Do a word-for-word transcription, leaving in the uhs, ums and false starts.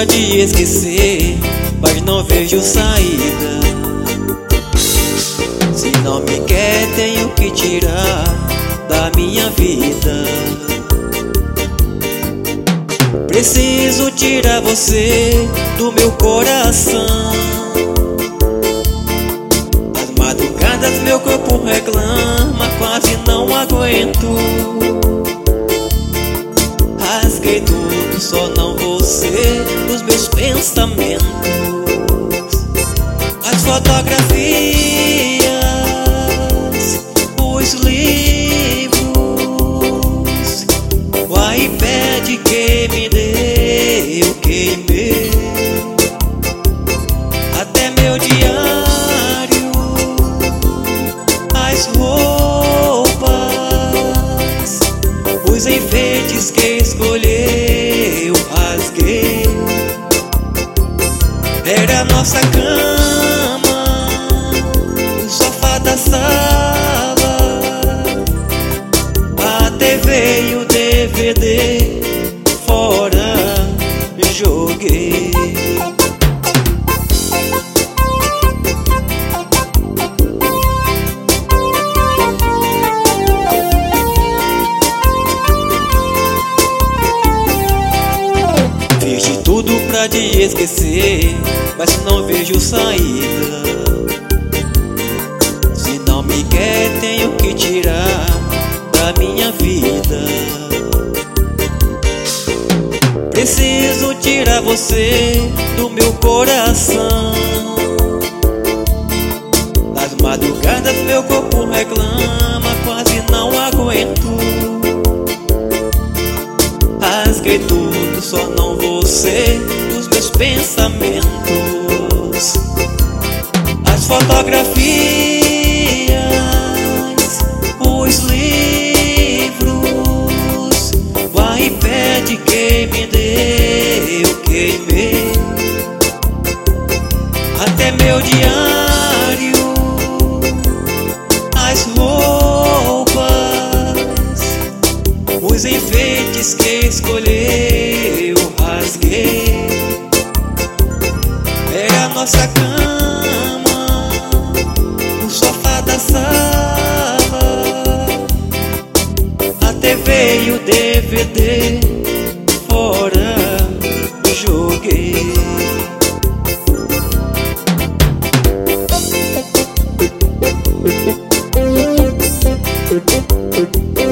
pra te esquecer, mas não vejo saída. Se não me quer, tenho que tirar da minha vida. Preciso tirar você do meu coração. As madrugadas meu corpo reclama, quase não aguento. Rasguei tudo, só não você dos meus pensamentos. As fotografias, os livros, o iPad que me deu, queimei. Até meu diário, as roupas, os enfeites que escolheu, rasguei. Era nossa cama, o sofá da sala, a T V e o D V D, fora joguei. Fiz de tudo pra te esquecer, mas não vejo saída. Se não me quer, tenho que tirar da minha vida. Preciso tirar você do meu coração. Nas madrugadas meu corpo reclama, quase não aguento. Rasguei tudo, só não você dos meus pensamentos. As fotografias, os livros, o iPad que me deu, queimei. Até meu diário, as roupas, os enfeites que escolheu, rasguei. Era a nossa cama, o sofá da sala, a T V e o D V D, fora joguei. Thank you.